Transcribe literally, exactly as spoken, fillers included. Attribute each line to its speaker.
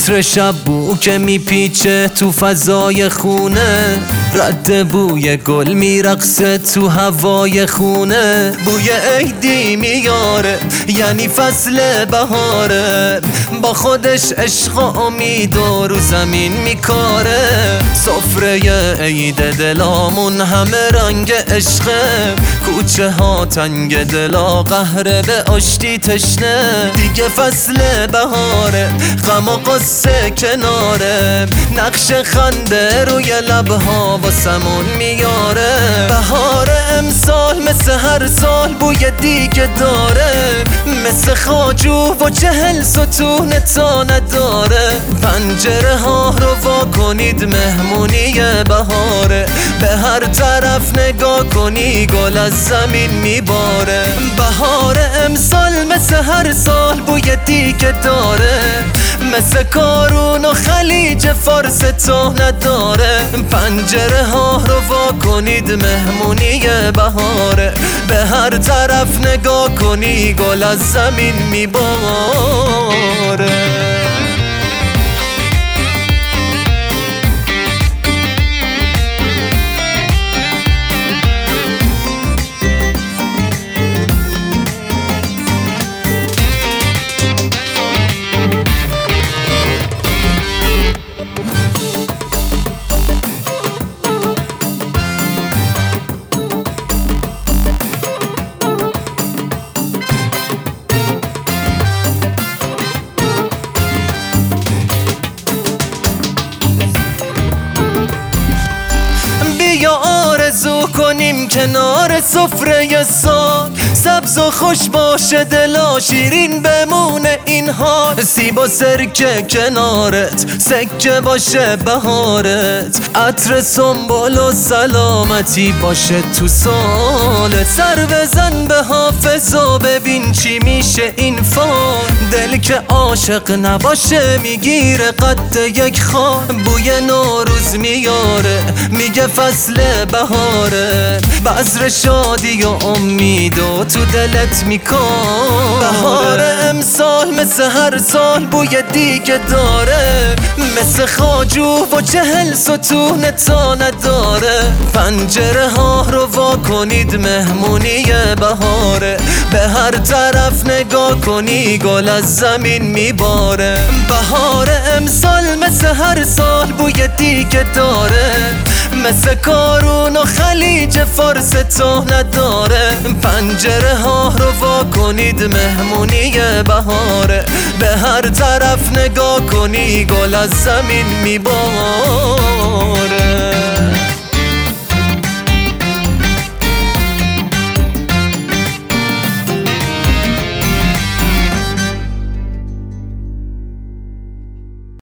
Speaker 1: عطر شب بو که میپیچه تو فضای خونه، رد بوی گل میرقصه تو هوای خونه. بوی عیدی میاره یعنی فصل بهاره، با خودش عشق و امید و رو زمین میکاره. سفره عید دلامون همه رنگ عشقه، کوچه ها تنگ دلا قهره به آشتی تشنه. دیگه فصل بهاره غم و قصه کناره، نقش خنده روی لبها واسمون میاره. بهار امسال مثل هر سال بوی دیگه داره، مثل خاجو و چهل ستون تا نداره. پنجره ها رو وا کنید مهمونی بهاره، به هر طرف نگاه کنی گل از زمین میباره. بهار امسال مثل هر سال بوی دیگه داره، مثل کارون و خلیج فارس تا نداره. پنجره ها رو وا کنید مهمونی بهاره، به هر طرف نگاه کنی گل از زمین میباره. یا آرزو کنیم کنار سفره سال، سبز و خوش باشه دلا شیرین بمونه این حال. سیب و سرکه کنارت سکه باشه بهارت، عطر سنبل و سلامتی باشه تو سالت. سر بزن به حافظ و ببین چی میشه این فال، دل که عاشق نباشه میگیره قد یک خال. بوی نوروز میاره میگه فصل بهاره، بذر شادی و امید و تو دلت میکاره. بهار امسال مثل هر سال بوی دیگه داره، مثل خاجو و چهل ستون تا نداره. پنجره ها رو وا کنید مهمونی بهاره، به هر طرف نگاه کنی گل از زمین میباره. بهار امسال مثل هر سال بوی دیگه داره، مثل کارون و خلیج فارس تا نداره. پنجره ها رو وا کنید مهمونی بهاره، به هر طرف نگاه کنی گل از زمین میباره.